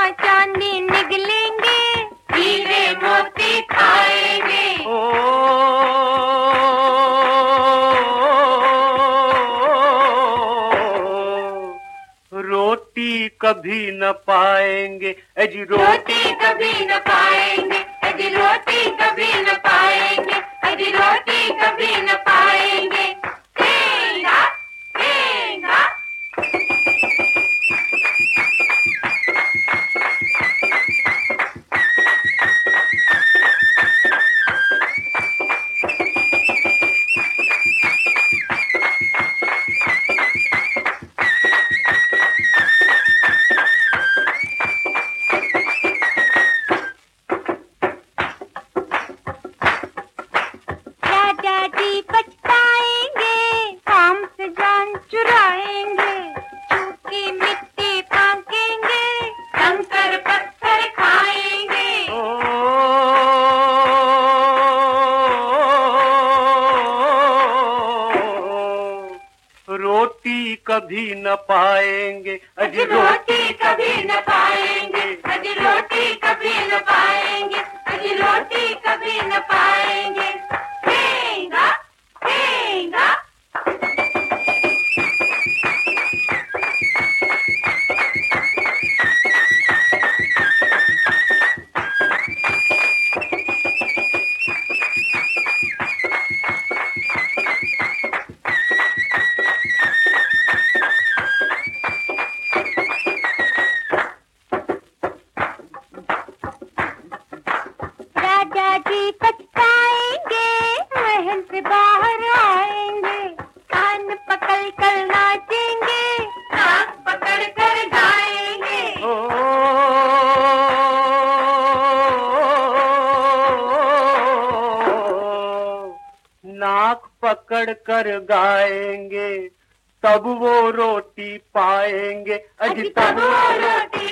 चांदी निगलेंगे, हीरे मोती खाएंगे। रोटी कभी न पाएंगे, अजी रोटी कभी न पाएंगे, अजी रोटी कभी न पाएंगे, अजी रोटी कभी न पाएंगे। देगा, देगा। दादाजी पछताएंगे, काम से जान चुराएंगे, सूखी मिट्टी फाकेंगे, कंकर पत्थर खाएंगे। रोटी कभी न पाएंगे, अजी रोटी कभी न पाएंगे, अजी रोटी कभी न पाएंगे, अजी रोटी कभी न पाएंगे। देगा, देगा। दादाजी पछताएंगे, महल से बाहर आएंगे, कान पकड़ कर नाचेंगे, नाक पकड़ कर गाएंगे। नाक पकड़ कर गाएंगे, तब वो रोटी पाएंगे, अजी तब वो रोटी